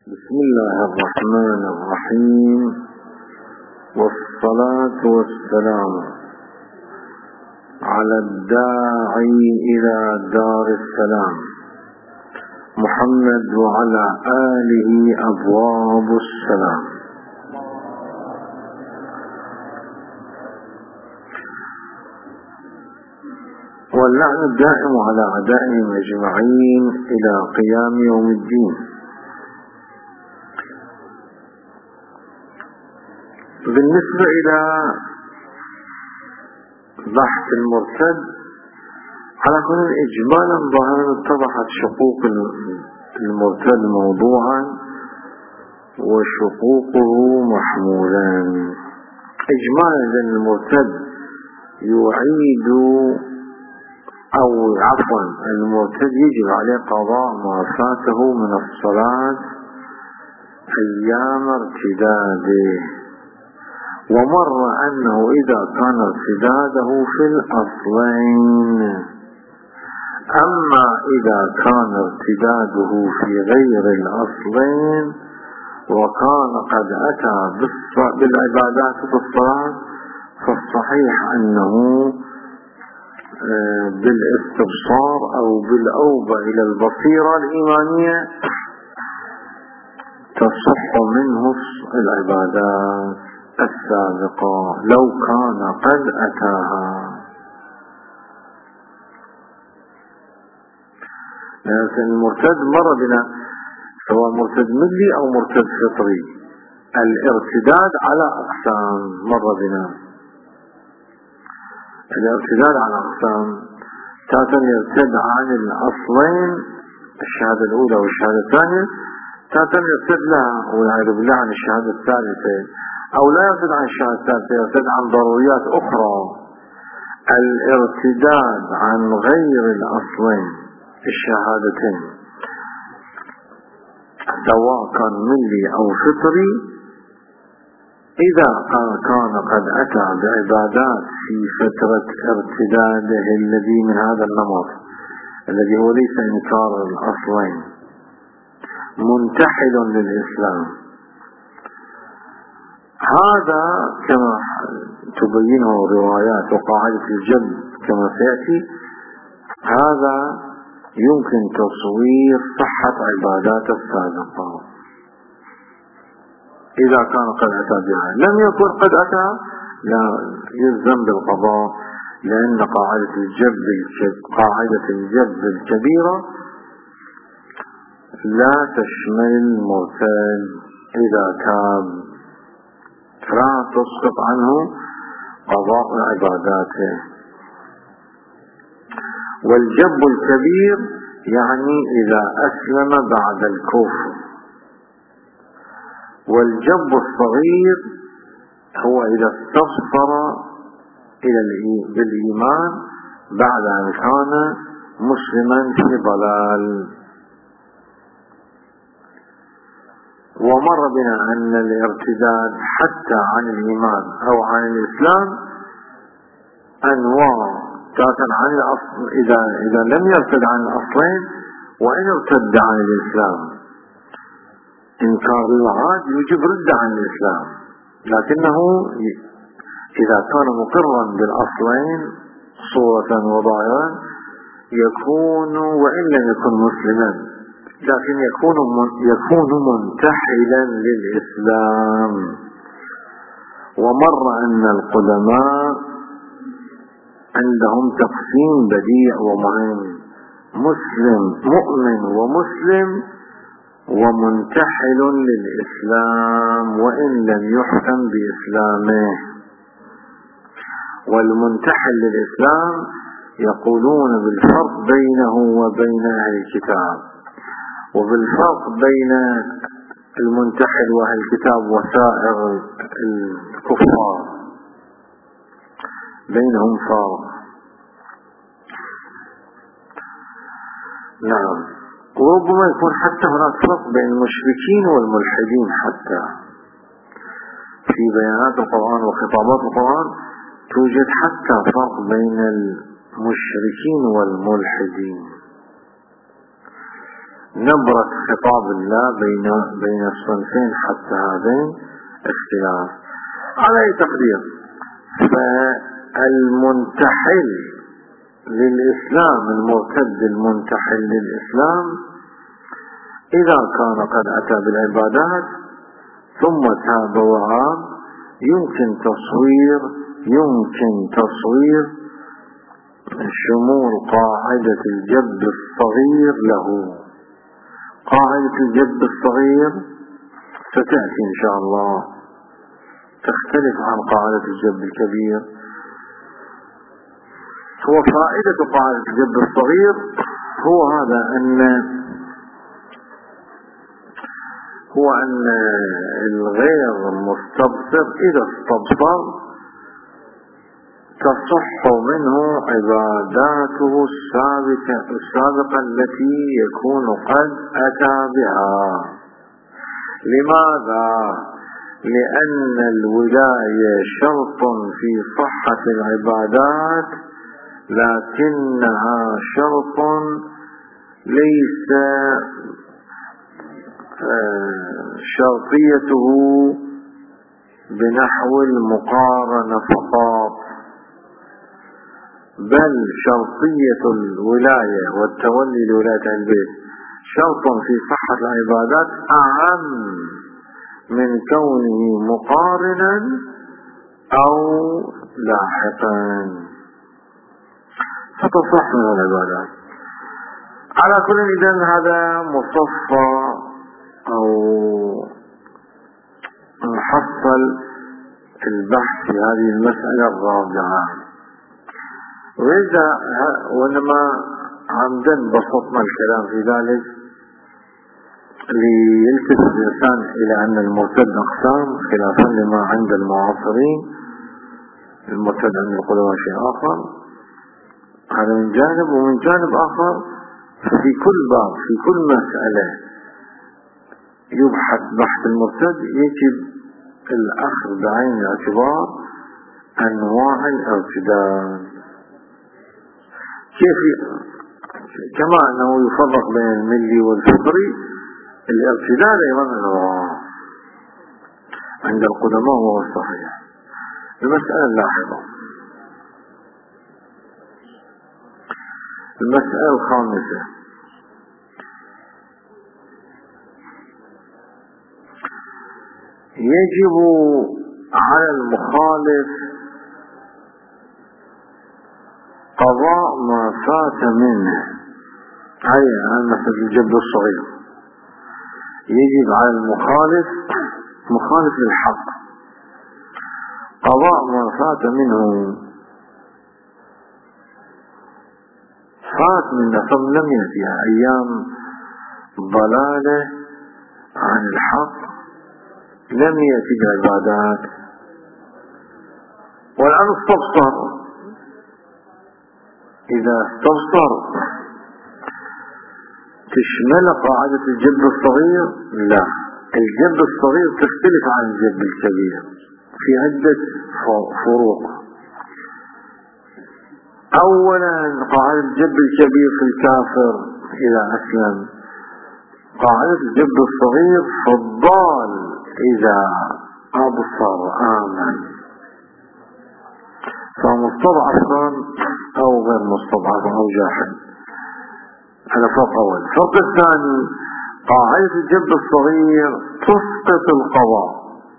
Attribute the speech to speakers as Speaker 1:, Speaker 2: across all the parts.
Speaker 1: بسم الله الرحمن الرحيم، والصلاة والسلام على الداعي إلى دار السلام محمد وعلى آله أبواب السلام. واللعن الدائم على أعدائهم أجمعين إلى قيام يوم الدين. بالنسبة إلى بحث المرتد، على كل إجمالا ظاهرا اتضحت شقوق المرتد موضوعا وشقوقه محمولا. إجمالا المرتد يعيد المرتد يجب عليه قضاء ما فاته من الصلاة أيام ارتداده، ومر أنه إذا كان ارتداده في الأصلين. أما إذا كان ارتداده في غير الأصلين وكان قد أتى بالعبادات بالصلاة، فالصحيح أنه بالاستبصار أو بالأوبة إلى البصيرة الإيمانية تصح منه العبادات السابقة لو كان قد أتاها. لكن المرتد مر بنا سواء مرتد ملي أو مرتد فطري، الارتداد على أقسام مر بنا. الارتداد على أقسام، تاتا يرتد عن الأصلين الشهادة الأولى والشهادة الثانية، تاتا يرتد لها والعياذ بالله عن الشهادة الثالثة، أو لا يرتد عن الشهادة الثالثة، يرتد عن ضروريات أخرى. الارتداد عن غير الأصلين الشهادتين سواء كان ملي أو فطري، إذا كان قد أتى بعبادات في فترة ارتداده الذي من هذا النمط الذي هو ليس إنكار الأصلين منتحل للإسلام، هذا كما تبينه روايات وقاعدة الجد كما سيأتي، هذا يمكن تصوير صحة عبادات السابقة إذا كان قد أتى بها. لم يكن قد أتى لا يلزم بالقضاء، لأن قاعدة الجد الكبيرة لا تشمل المرتد إذا تاب، فلا تسقط عنه قضاء عباداته. والجب الكبير يعني إذا أسلم بعد الكفر، والجب الصغير هو إذا استبصر بالإيمان بعد أن كان مسلما في ضلال. ومر بنا أن الارتداد حتى عن الإيمان أو عن الإسلام أنواع، تارة عن الأصل إذا لم يرتد عن الأصلين، وإن ارتد عن الإسلام إنكار الوعاد يجب رد عن الإسلام، لكنه إذا كان مقرا بالأصلين صورة وظاهرا يكون وإن لم يكن مسلما، لكن يكون منتحلا للإسلام. ومر أن القدماء عندهم تقسيم بديع ومهم: مسلم مؤمن ومسلم ومنتحل للإسلام وإن لم يحكم بإسلامه. والمنتحل للإسلام يقولون بالفرق بينه وبين أهل الكتاب، وبالفرق بين المنتحل وأهل الكتاب وسائر الكفار بينهم فرق. نعم، وربما يكون حتى هناك فرق بين المشركين والملحدين، حتى في بيانات القرآن وخطابات القرآن توجد حتى فرق بين المشركين والملحدين. نبرة خطاب الله بين الصنفين حتى هذين اختلاف. على أي تقدير فالمنتحل للإسلام، المرتد المنتحل للإسلام، إذا كان قد أتى بالعبادات ثم تاب وعاد يمكن تصوير شمول قاعدة الجد الصغير له. قاعدة الجد الصغير ستأتي إن شاء الله، تختلف عن قاعدة الجد الكبير. هو فائدة قاعدة الجد الصغير هو هذا، هو أن الغير مستبصر إذا استبصر تصح منه عباداته السابقة التي يكون قد أتى بها. لماذا؟ لأن الولاية شرط في صحة العبادات، لكنها شرط ليس شرطيته بنحو المقارنة فقط، بل شرطية الولاية والتولي لولاية البيت شرط في صحة العبادات أعم من كونه مقارنا أو لاحقا، فتصح من العبادات. على كل إذن هذا مصفى أو محصل البحث في هذه المسألة الرابعة. وإنما عمدا بسطنا الكلام في ذلك ليلتفت الإنسان إلى أن المرتد أقسام خلافا لما عند المعاصرين. المرتد عند القدماء شيء آخر، هذا من جانب. ومن جانب آخر في كل باب في كل مسألة يبحث بحث المرتد يجب الأخذ بعين الاعتبار أنواع الارتداد، كما أنه يفرق بين الملي والفطري، الارتداد أيضا أنواع عند القدماء وهو الصحيح. المسألة اللاحظة، المسألة الخامسة، يجب على المخالف قضاء ما فات منه. هي مثل الجد الصغير، يجب على المخالف مخالف للحق قضاء ما فات منه. فات من نصب لم يأتي أيام ضلالة عن الحق، لم يأتي بعبادات، والآن استبصر. إذا استبصر تشمل قاعدة الجد الصغير؟ لا، الجد الصغير تختلف عن الجد الكبير في عدة فروق. أولا قاعدة الجد الكبير في الكافر إذا أسلم، قاعدة الجد الصغير في الضال إذا أبصر آمن، فمستضعفا أو غير مستضعف أو جاحد. هذا فرق أول. الفرق الثاني قاعدة الجد الصغير تسقط القضاء،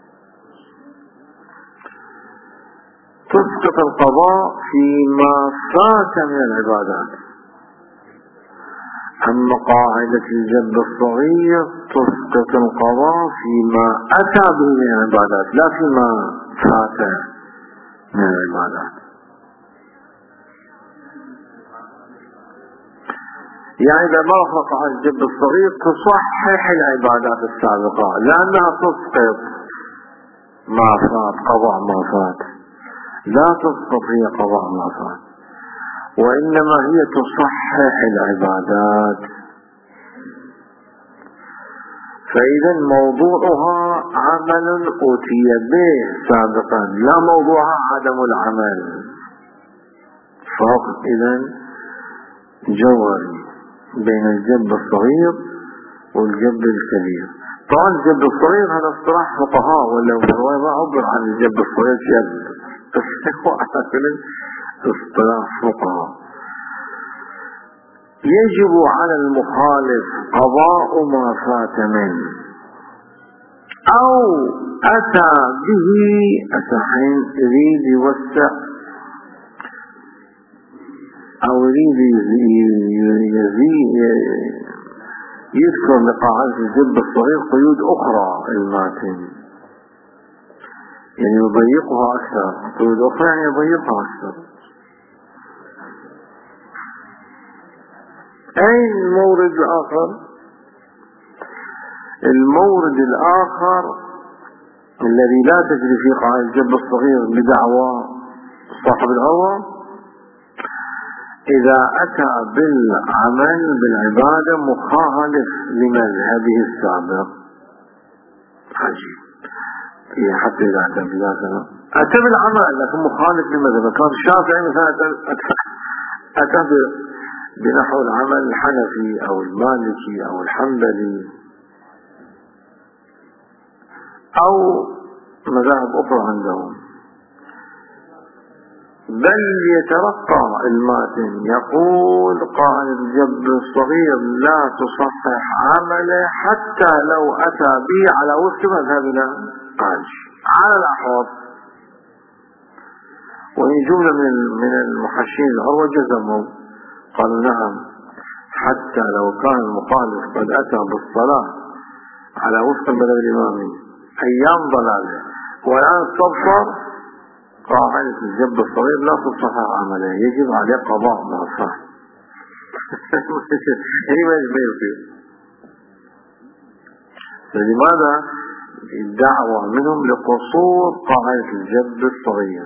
Speaker 1: تسقط القضاء فيما فات من العبادات. أما قاعدة الجد الصغير تسقط القضاء فيما أتى به من العبادات، لا فيما فات من العبادات. يعني إذا ما وقع الجد الصغير تصحح العبادات السابقة، لأنها تسقط ما فات، قضاء ما فات، لا تسقط هي قضاء ما فات، وإنما هي تصحح العبادات. فإذا موضوعها عمل أتي به سابقا، لا موضوعها عدم العمل. فرق إذن جوهري بين الجد الصغير والجب الكبير. طبعا الجب الصغير هذا اصطلاح فقهاء، ولا هو ما عبر عن الجب الصغير جب، بس هو على كل اصطلاح فقهاء. يجب على المخالف قضاء ما فات منه أو أتى به، أتحين يريد يوسع أو يريد يذكر لقاعدة الجب الصغير قيود أخرى الماتن، يعني يضيقها أكثر. قيود أخرى يعني يضيقها أكثر. أين المورد الآخر؟ المورد الآخر الذي لا تجري في قاعدة الجب الصغير بدعوى صاحب الهوى إذا أتى بالعمل بالعبادة مخالف لمذهبه السابق. عجيب. حتى إذا أتى بذلك أتى بالعمل لكن مخالف لمذهبه. كان الشافعي مثلا أتى بنحو العمل الحنفي أو المالكي أو الحنبلي أو مذاهب أخرى عندهم، بل يترقى الماتن يقول قاعدة الجب الصغير لا تصحح عمله حتى لو أتى به على وفق مذهبنا على الأحوال. وإن جملة من المحشين العروة جزموا قالوا نعم، حتى لو كان المخالف قد أتى بالصلاة على وفق مذهب الإمامي أيام ضلاله والآن استبصر، قاعدة الجب الصغير لا تصحح عمله، يجب عليه قضاء ما فات. فلماذا الدعوة منهم لقصور قاعدة الجب الصغير؟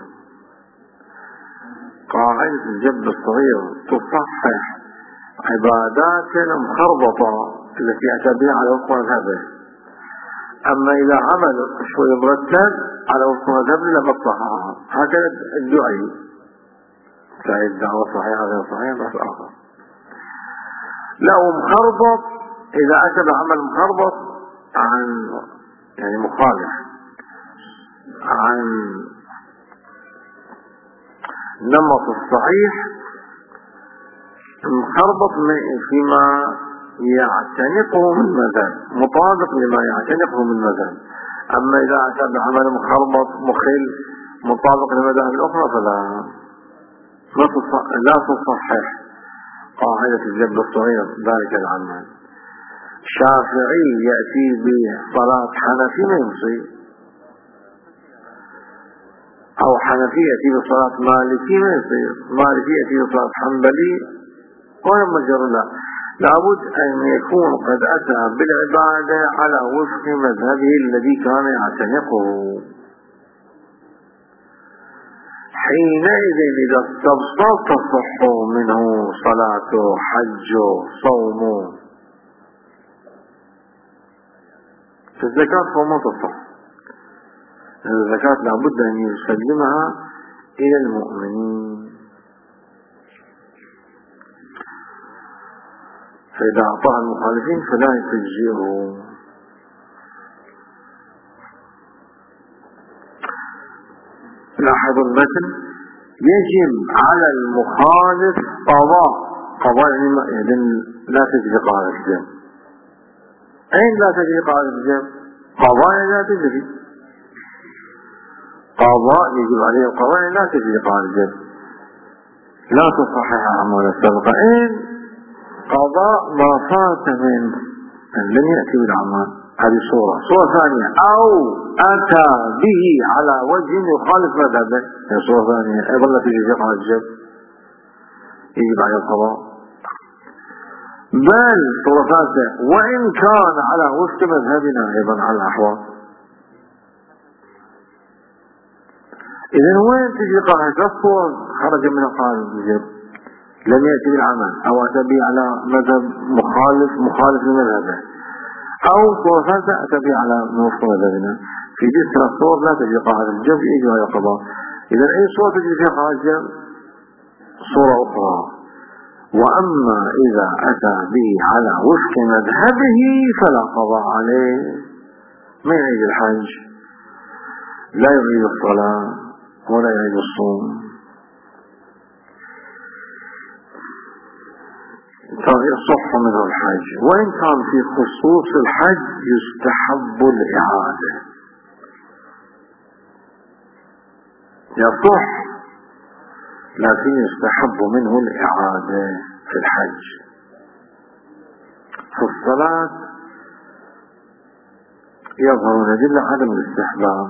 Speaker 1: قاعدة الجب الصغير تصحح عبادات مخربطة التي أتى بها على وفق مذهبه، أما إذا عمل شوي مرتب على وفق مذهبه لما تصححها. هكذا الدعي، سواء الدعوة صحيحة غير صحيحة بس آخر. لا مخربط إذا أتى بعمل مخربط عن يعني مخالف عن نمط الصحيح، مخربط فيما يعتنقه من مذهب مطابق لما يعتنقه من مذهب. أما إذا أتى بعمل مخربط مخل مطابق لمذاهب الأخرى فلا لا تصحح قاعدة الجب الصغير ذلك العمل. الشافعي يأتي بصلاة حنفي ما يمشي، أو حنفي يأتي بصلاة مالكي ما يصير، مالكي يأتي بصلاة حنبلي ولا مجر له. لابد أن يكون قد أتى بالعبادة على وفق مذهبه الذي كان يعتنقه. حينئذ إذا استبصر تصح منه صلاته حجه صومه. في الزكاة فما تصح، الزكاة لابد أن يسلمها إلى المؤمنين، فإذا أعطاها المخالفين فلا يتجزئهم. لاحظوا المتن: يجب على المخالف قضاء يعني لا تجري قاعدة الجب. أين لا تجري قاعدة الجب؟ قضاء لا تجري، قضاء يجب عليه القضاء لا تجري قاعدة الجب، لا تصحح أعمال السابقة. أين قضاء ما فات من لم يأتي بالأعمال. هذه صورة ثانية، أو أتى به على وجه يخالف مذهبه، هي صورة ثانية أيضا لا تجري قاعدة الجب، يجب عليه القضاء. بل صورة ثالثة وإن كان على وفق مذهبنا أيضا على الأحوال. إذن وين تجي قاعدة الصور خرج من قاعدة الجب، لم يأتي بالعمل أو أتى به على مذهب مخالف لمذهبه، أو صورة ثالثة أتى به على وفق مذهبنا. في جسر الصور لا تجي قاعدة الجب، يجب على القضاء. إذن أي صورة تجي فيها قاعدة الجب؟ صورة أخرى. وأما إذا أتى به على وفق مذهبه فلا قضاء عليه. ما يعيد الحج، لا يعيد الصلاة ولا يعيد الصوم. يصح منه الحج، وإن كان في خصوص الحج يستحب الإعادة. يصح لكن يستحب منه الإعادة في الحج. في الصلاة يظهر دليل عدم الاستحباب،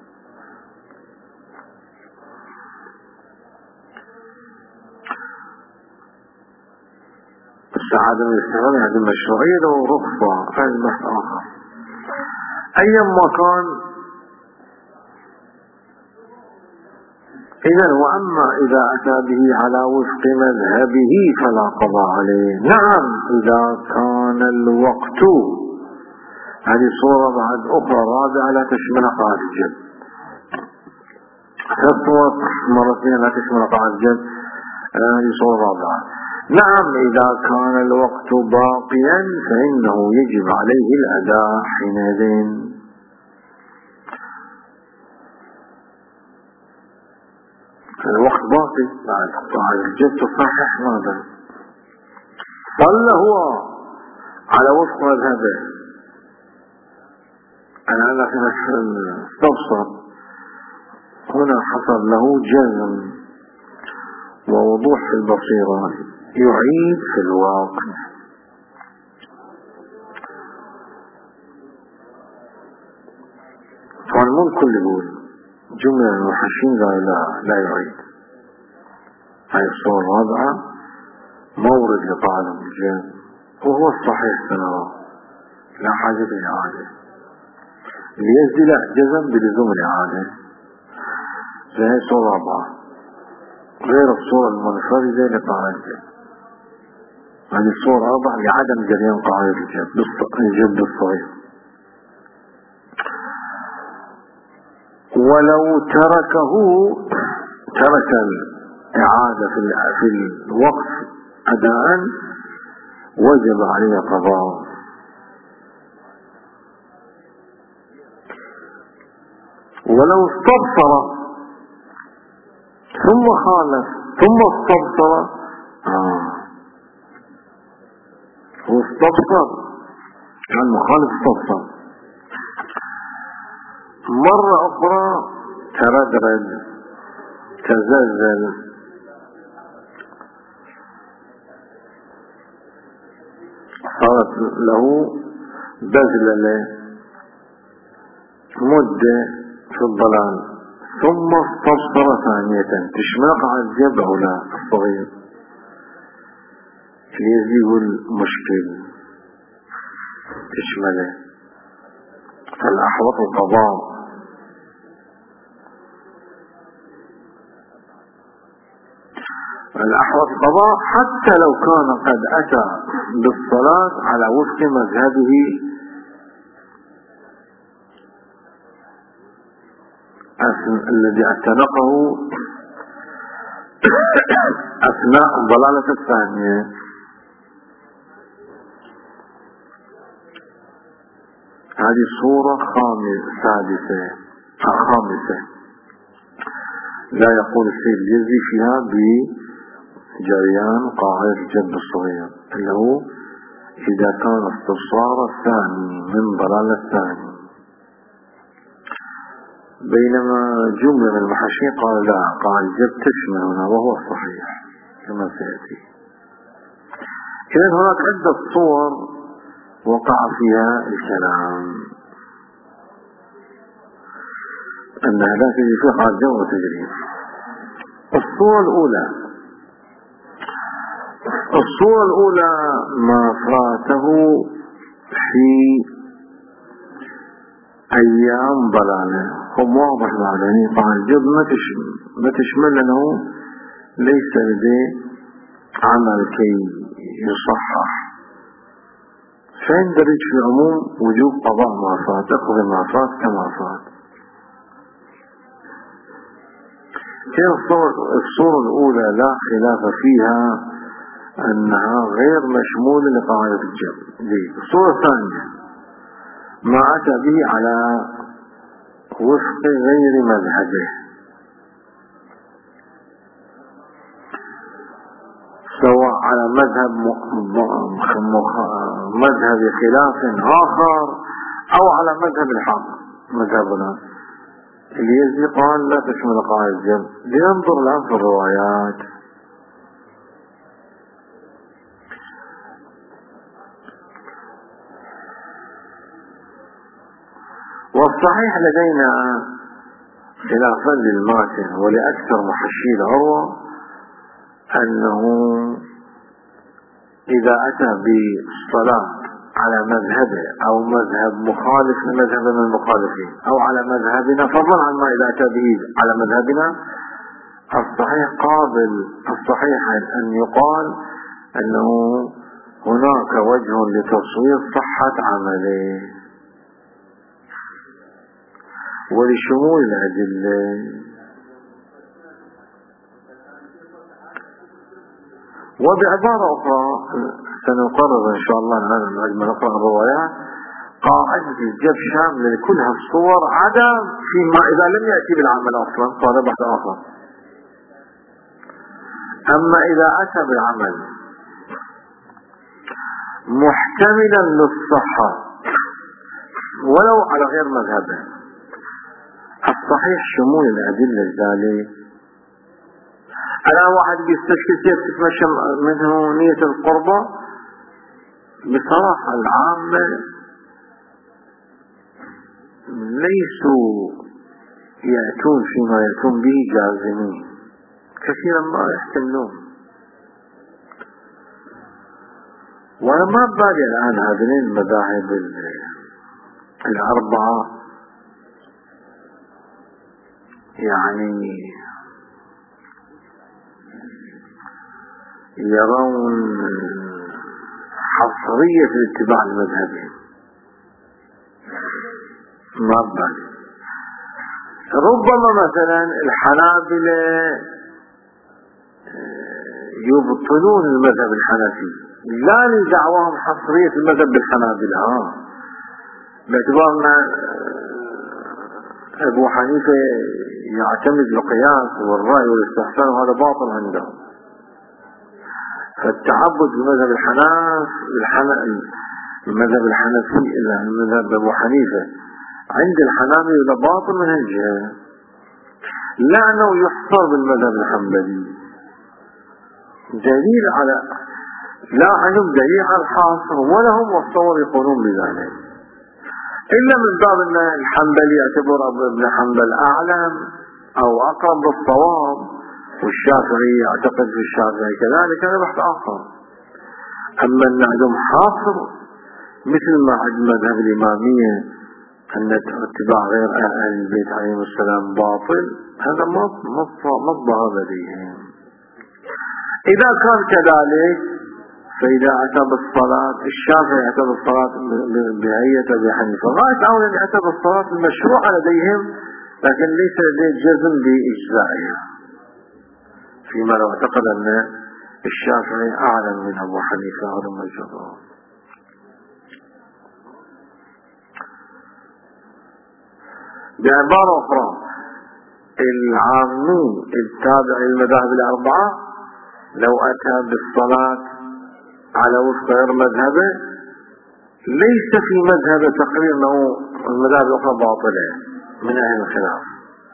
Speaker 1: عدم الاستحباب يعني المشروعية لو رخصة، هذا بحث آخر. أيما كان إذن وأما إذا أتى به على وفق مذهبه فلا قضاء عليه. نعم إذا كان الوقت، هذه صورة بعد أخرى رابعة لا تشمل قاعدة الجد. ثلاث مرتين لا تشمل قاعدة الجد، هذه صورة رابعة. نعم إذا كان الوقت باقيا فإنه يجب عليه الأداء حينئذ. الوقت باقي بعد قاعدة الجد تصحح ماذا؟ صلى هو على وفق مذهبه. أنا لكن استبصر هنا حصل له جزم ووضوح في البصيرة، يعيد في الواقع. طبعا مو الكل يقول، جملة المحشين لا يعيد. هاي الصورة الرابعة مورد لقاعدة الجزم، وهو الصحيح سنرى لا حاجة للإعادة. اللي يزدي لا جزم بلزوم الإعادة، زي هاي الصورة الرابعة غير الصورة المنفردة لقاعدة الجد. هذه الصورة الرابعة لعدم جريان قاعدة الجد الصغير. ولو ترك الإعادة في الوقت أداء وجب عليه قضاء. ولو استبصر ثم خالف ثم استبصر واستبصر كان مخالف استبصر مرة أخرى، تردد تزلزل صارت له بذلة مدة في الضلال، ثم استبصر ثانية تشمل قاعدة الجد أو لا الصغير. اللي يقول مشكل تشمله، فالأحوط القضاء. الأحوط القضاء حتى لو كان قد أتى بالصلاة على وفق مذهبه الذي اعتنقه أثناء الضلالة الثانية. هذه صورة خامسة لا يقول السيد الجزي فيها بجريان قاعدة الجد الصغير، اللي هو إذا كان استبصار الثاني من ضلالة الثاني. بينما جملة من المحاشين قال لا، قاعدة الجد تشمل هنا، وهو الصحيح كما سيأتي. إذن هناك عدة صور وقع فيها الكلام أن هذاك اللي فيه قاعدة الجد وتجريب. الصورة الأولى ما فاته في أيام ضلالة، هم واضح بعدين قاعدة الجد ما تشمل أنه ليس لديه عمل كي يصحح، فيندرج في عموم وجوب قضاء ما فات، أخذ ما فات كما فات. الصورة الأولى لا خلاف فيها أنها غير مشمولة لقاعدة الجبر. الصورة الثانية ما أتى به على وفق غير مذهبه، سواء على مذهب خلاف آخر أو على مذهب الحق مذهبنا. اليزي قال لا تشمل قاعدة الجبر. لننظر الآن في الروايات. والصحيح لدينا خلافا للماتن ولأكثر محشي العروة أنه إذا أتى بالصلاة على مذهبه أو مذهب مخالف لمذهب من المخالفين أو على مذهبنا، فضلا عن ما إذا أتى به على مذهبنا، الصحيح قابل الصحيح أن يقال أنه هناك وجه لتصوير صحة عمله ولشمول الأدلة. وبعبارة أخرى سنقرر إن شاء الله لما نقرأ الروايات قاعدة الجبر شاملة لكل هالصور عدا فيما إذا لم يأتي بالعمل أصلا، فهذا بحث آخر. أما إذا أتى بالعمل محتملا للصحة ولو على غير مذهبه، الصحيح شمول الأدلة ذلك. الآن واحد بيستشكل كيف تتمشى منه نية القربة. بصراحة العامة ليسوا يأتون فيما يأتون به جازمين، كثيرا ما يحتملون. وأنا ما بالي الآن هذين المذاهب الأربعة يعني يرون حصرية الاتباع لمذهبهم، ما بالي. ربما مثلا الحنابلة يبطلون المذهب الحنفي، لا لدعواهم حصرية المذهب بالحنابلة، باعتبار أن أبو حنيفة يعتمد القياس والرأي والاستحسان وهذا باطل عندهم. فالتعبد بمذهب المذهب الحنفي المذهب أبو حنيفة عند الحنابلة باطل من الجهة، لا أنه يحصر بالمذهب الحنبلي. دليل على لا عندهم دليل على الحاصر ولا هم والصور يقولون بذلك، إلا من باب أن الحنبلي يعتبر ابن حنبل أعلم أو أقرب بالصواب، والشافعي يعتقد في الشافعي كذلك، هذا بحث آخر. أما أن عندهم حاصر مثل ما عند مذهب الإمامية أن اتباع غير أهل البيت عليهم السلام باطل، هذا ما ظهر لديهم. إذا كان كذلك فإذا أتى بالصلاة الشافعي أتى بالصلاة بهيئة أبي حنيفة، غاية أولا أتى بالصلاة المشروعة لديهم، لكن ليس لديه جزم بإجزائها، فيما لو اعتقد أن الشافعي أعلم من أبو حنيفة هذا مجرد. بعبارة أخرى العامي التابع للمذاهب الأربعة لو أتى بالصلاة على وفق غير مذهبه ليس في مذهبه تقرير أنه المذاهب الأخرى باطلة من أهل الخلاف.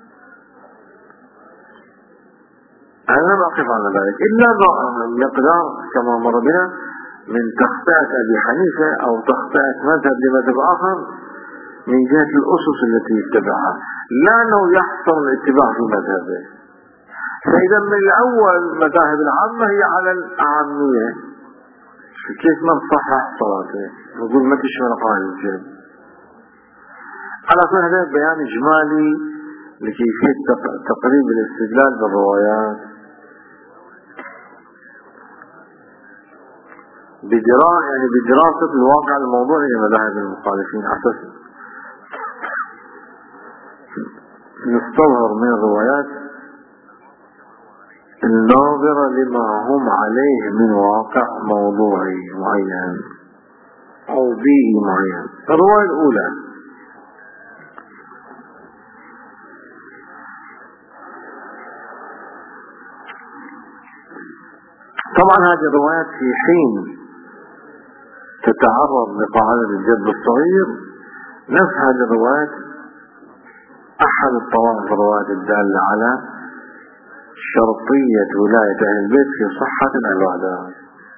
Speaker 1: أنا لا أقف على ذلك إلا مقدار كما مر بنا من تخطئة أبي حنيفة أو تخطئة مذهب لمذهب آخر من جهة الأسس التي يتبعها، لا أنه يحصل الاتباع في مذهبه. فإذا من الأول مذاهب العامة هي على العامية، كيف ما نصحح صلاته نقول ما تشمل قاعدة الجبر. على كل هذا بيان إجمالي لكيفية تقريب الاستدلال بالروايات بدراسة الواقع الموضوعي لمذاهب المخالفين، حتى نستظهر من الروايات الناظر لما هم عليه من واقع موضوعي معين أو بيئي معين. الرواية الأولى: طبعا هذه الروايات في حين تتعرض لقاعدة الجد الصغير، نفس هذه الروايات أحد الطوائف الروايات الدالة على شرطية ولاية أهل البيت في صحة العبادات،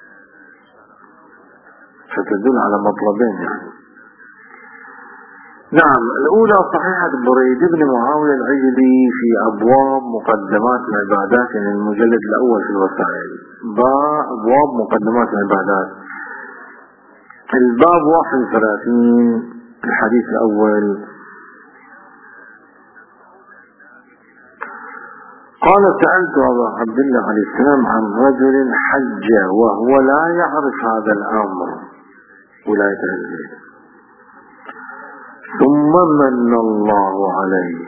Speaker 1: فتدل على مطلبين يعني. نعم، الأولى صحيحة بريد بن معاوية العجلي في أبواب مقدمات العبادات، يعني المجلد الأول في الوسائل، أبواب مقدمات العبادات، الباب 31 الحديث الأول. قال: سألت أبا عبد الله عليه السلام عن رجل حج وهو لا يعرف هذا الأمر، ولاية أهل البيت، ثم من الله عليه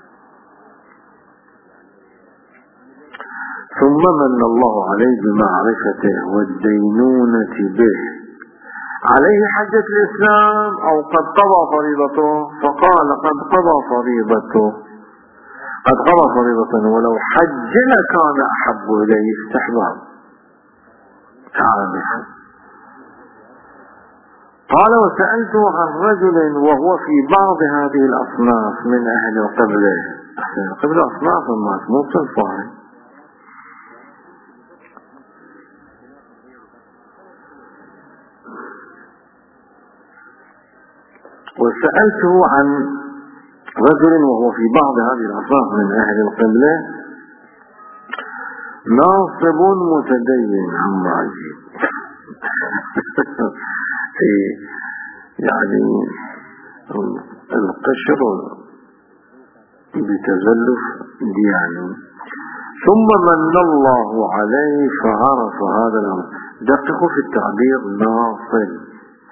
Speaker 1: بمعرفته والدينونة به، عليه حجة الإسلام أو قد قضى فريضته؟ فقال: قد قضى فريضته ولو حج لكان أحب إليه استحباب. قال: وسألته عن رجل وهو في بعض هذه الأصناف من أهل القبلة. القبلة أصناف مو صنفان. وسألته عن رجل وهو في بعض هذه الأصناف من أهل القبلة ناصب متدين. عم عجيب. يعني القشر بتزلف دياني. ثم من الله عليه فعرف هذا الأمر. دققوا في التعبير ناصب.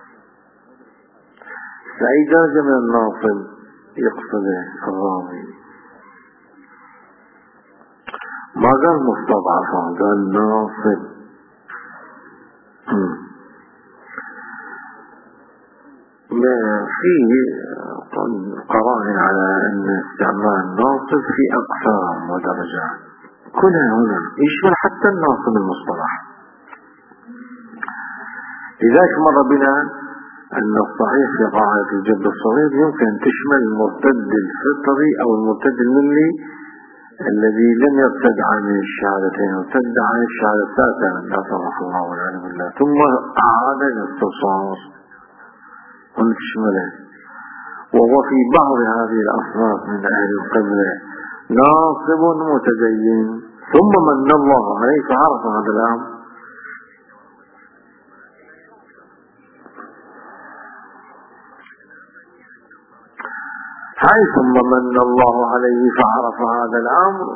Speaker 1: أي درجة من الناصب يقصده الراوي؟ ما قال مستضعفا، قال ناصب. فيه قرائن على أن استعمال ناصب في أقسام ودرجات، كلها هنا يشمل حتى الناصب المصطلح. لذلك مر بنا أن الصحيح في قاعدة الجد الصغير يمكن أن تشمل المرتد الفطري أو المرتد الملي الذي لم يرتد عن الشهادتين، ارتد عن الشهادة الثالثة لا سمح الله والعياذ بالله، ثم أعاد الاختصاص وتشمله. وهو في بعض هذه الأصناف من أهل القبلة ناصب متدين، ثم من الله عليه فعرف هذا الأمر. هاي ثم من الله عليه فعرف هذا الأمر،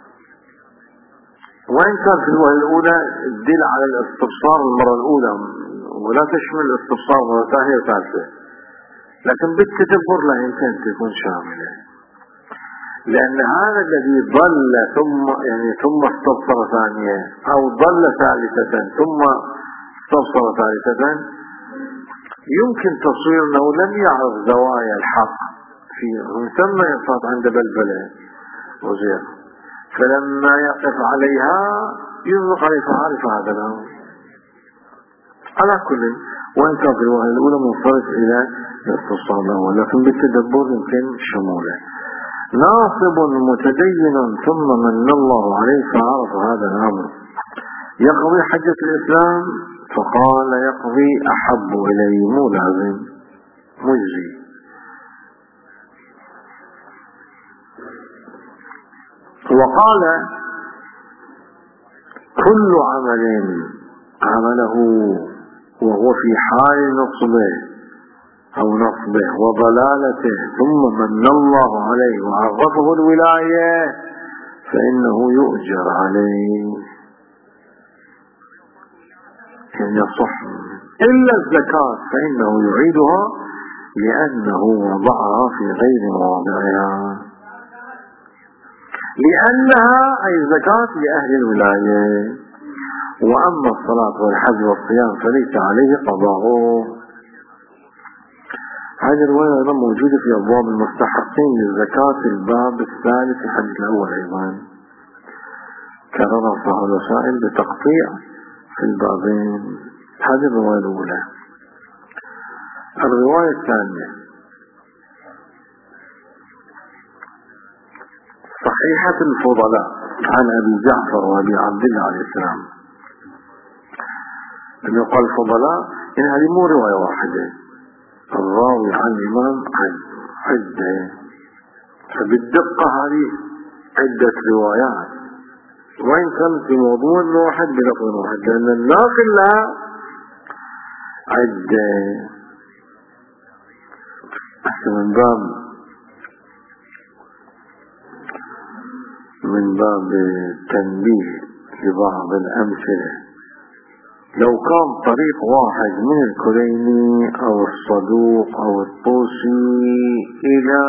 Speaker 1: وإن كان في الوهلة الأولى الدل على الاستبصار المرة الأولى ولا تشمل الاستبصار مرة ثانية وثالثة، لكن بالتدبر لا يمكن تكون شاملة، لأن هذا الذي ضل ثم استبصر ثانية أو ضل ثالثة ثم استبصر ثالثة يمكن تصوير أنه لم يعرف زوايا الحق ثم يصاب عند بلبلة وزير، فلما يقف عليها يطلق عليه فعارف هذا الأمر. على كل، وإن كان في الوهلة الأولى منصرف إلى الاختصاص الأول، لكن بالتدبر يمكن شموله. ناصب متدين ثم من الله عليه فعرف هذا الأمر، يقضي حجة الإسلام، فقال يقضي أحب إليه، مو لازم، مجزي. وقال كل عمل عمله وهو في حال نصبه وضلالته ثم من الله عليه وعرفه الولاية فإنه يؤجر عليه، إن يصح، إلا الزكاة فإنه يعيدها لأنه وضعها في غير مواضعها. لأنها أي زكاة لأهل الولاية. وأما الصلاة والحج والصيام فليس عليه قضاء. هذه الرواية أيضا موجودة في أبواب المستحقين للزكاة في الباب الثالث في الحديث الأول أيضا، كرر صاحب الوسائل بتقطيع في البابين. هذه الرواية الأولى. الرواية الثانية صحيحة الفضلاء عن أبي جعفر وأبي عبد الله عليه السلام. لما يقال الفضلاء يعني هذه مو رواية واحدة، الراوي عن الإمام عدة، فبالدقة هذه عدة روايات، وإن كان في موضوع واحد بلفظ واحد، لأن الناقل لها عدة. من باب تنبيه لبعض الأمثلة، لو كان طريق واحد من الكليني أو الصدوق أو الطوسي إلى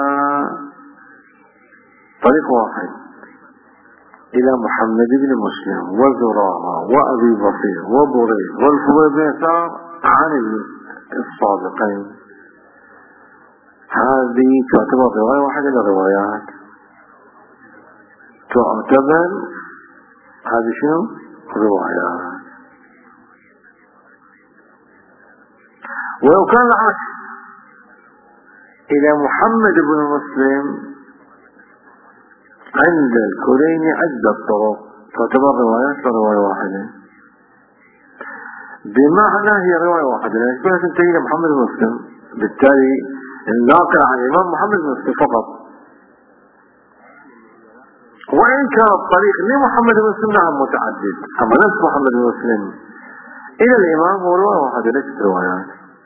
Speaker 1: طريق واحد إلى محمد بن مسلم وزرارة وأبي بصير وبريد والفضيل بن يسار عن الصادقين، هذه تعتبر رواية واحدة من الروايات، تعتبر هذه شنو؟ روايات. ولو كان العكس إلى محمد بن مسلم عند الكليني عدة طرق، تعتبر روايات رواية واحدة، بمعنى هي رواية واحدة لأن يعني تنتهي إلى محمد بن مسلم، بالتالي الناقل عن الإمام محمد بن مسلم فقط. وإن كان الطريق لمحمد بن مسلم نعم متعدد، أما نفس محمد بن مسلم إلى الإمام هو رواية واحدة ليست روايات.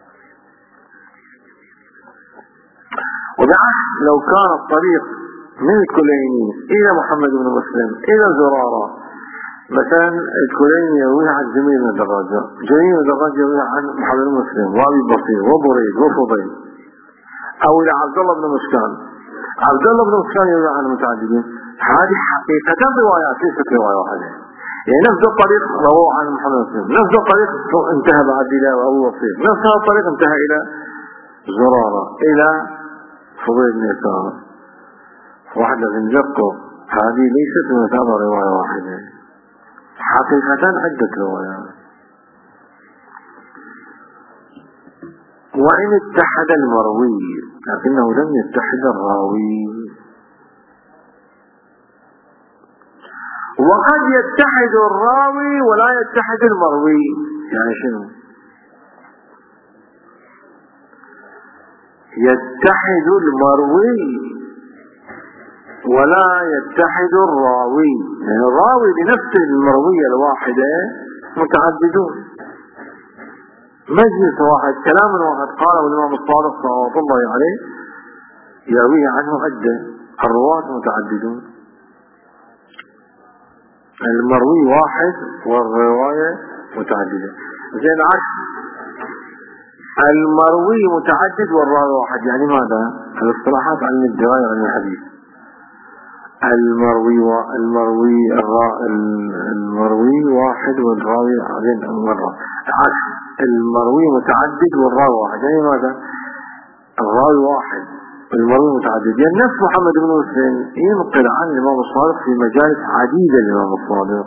Speaker 1: وبالعكس لو كان الطريق من الكليني إلى محمد بن مسلم إلى زرارة، مثلا الكليني يروي عن جميل من الدراجة، جميل من الدراجة يروي عن محمد بن مسلم وأبي بصير وبريد وفضيل، أو إلى عبد الله بن مسكان، عبد الله بن مسكان يروي عن المتعددين، هذه حقيقة روايات ليست رواية واحدة. يعني نفس الطريق رواه عن محمد بن مسلم، نفس الطريق انتهى بعد إلى أبو بصير، نفس الطريق انتهى إلى زرارة إلى فضيل بن يسار. واحد لازم يذكر هذه ليست بمثابة رواية واحدة، حقيقة عدة روايات. وإن اتحد المروي لكنه لم يتحد الراوي. وقد يتحد الراوي ولا يتحد المروي. يعني شنو؟ يتحد المروي ولا يتحد الراوي، يعني الراوي بنفس المروية الواحدة متعددون. مجلس واحد كلام واحد قاله الإمام الصادق صلى الله عليه يروي عنه عدة، الرواة متعددون، المروي واحد والرواية متعددة. زي العكس المروي متعدد والراوي واحد، يعني ماذا؟ الاصطلاحات عن الدراية عن الحديث، المروي واحد والراوي عدد مرة، عكس المروي متعدد والراوي واحد، يعني ماذا؟ الراوي واحد والمروي متعدد، يعني نفس محمد بن مسلم ينقل عن الإمام الصادق في مجالس عديدة للإمام الصادق،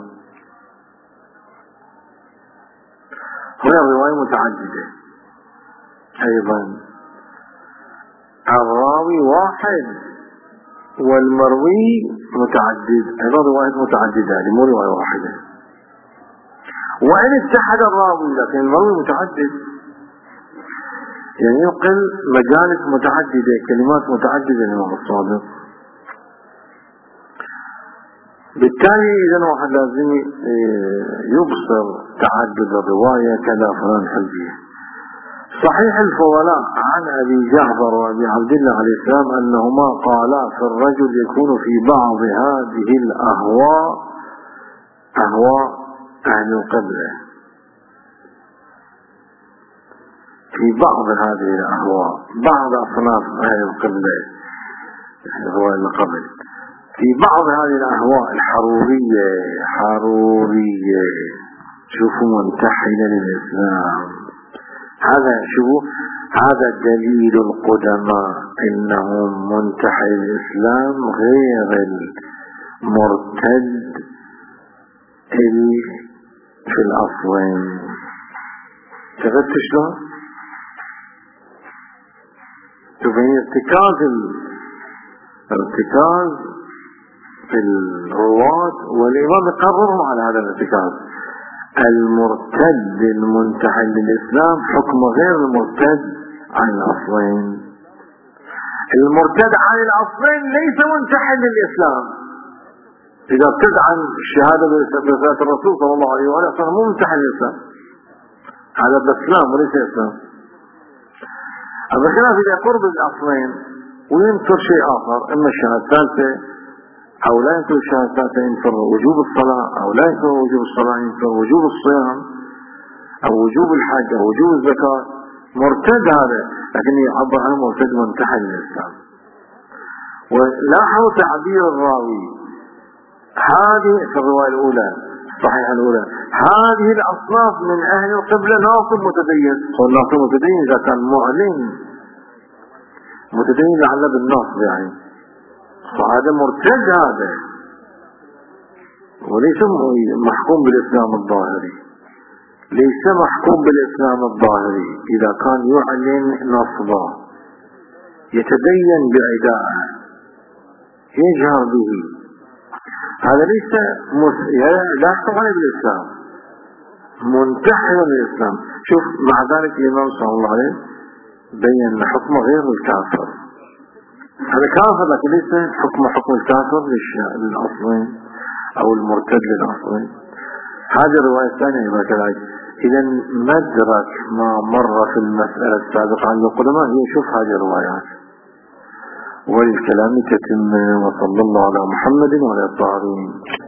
Speaker 1: هنا الرواية متعددة أيضا، الراوي واحد والمروي متعدد، أيضا رواية متعددة مو رواية واحدة. وإن اتحد الراوي لكن المروي متعدد، يعني ينقل مجالس متعددة كلمات متعددة للإمام الصادق. بالتالي إذا واحد لازم يبصر تعدد الرواية كذا فلان حجية. صحيح الفضلاء عن أبي جعفر وأبي عبد الله عليه السلام أنهما قالا في الرجل يكون في بعض هذه الأهواء أهواء أهل القبلة، في بعض هذه الأهواء بعض أصناف أهل القبلة، يعني هو القبل في بعض هذه الأهواء الحرورية حرورية شوفوا منتحلة للإسلام. هذا دليل القدماء إنهم منتحل الإسلام غير المرتد في الأصلين. شغلت شلون؟ تبين ارتكاز في الرواة، والإمام يقررهم على هذا الارتكاز. المرتد المنتحل للإسلام حكم غير المرتد عن الأصلين. المرتد عن الأصلين ليس منتحل للإسلام. إذا ارتد عن الشهادة برسالة الرسول صلى الله عليه وسلم مو منتحل للإسلام، هذا بالإسلام وليس إسلام. الخلاف إذا قرب الأصلين وينكر شيء آخر، إما الشهادة الثالثة أو لا ينكر الشهادة الثالثة، ينكر وجوب الصلاة أو لا ينكر وجوب الصلاة، ينكر وجوب الصيام أو وجوب الحج أو وجوب الزكاة، مرتد هذا، لكن يعبر عنه مرتد منتحل للإسلام. ولاحظوا تعبير الراوي هذه في الرواية الأولى الصحيحة الأولى، هذه الأصناف من أهل القبلة ناصب متدين. والناصب متدين إذا كان معلن متدين لعل بالناصب يعني، فهذا مرتد هذا وليس محكوم بالإسلام الظاهري. ليس محكوم بالإسلام الظاهري إذا كان يعلن نصبا، يتدين بعداءه، يجهر به، هذا ليس لا يحكم عليه بالإسلام، منتحل للإسلام. شوف مع ذلك الإمام صلى الله عليه بين حكم غير الكافر، هذا كافر لكن ليس حكم الكافر للأصلين أو المرتد للأصلين. هذه الرواية الثانية كذلك. إذا مدرك ما مر في المسألة السابقة عن القدماء هي شوف هذه الروايات. والكلام تتم، وصلى الله على محمد وعلى الطاهرين.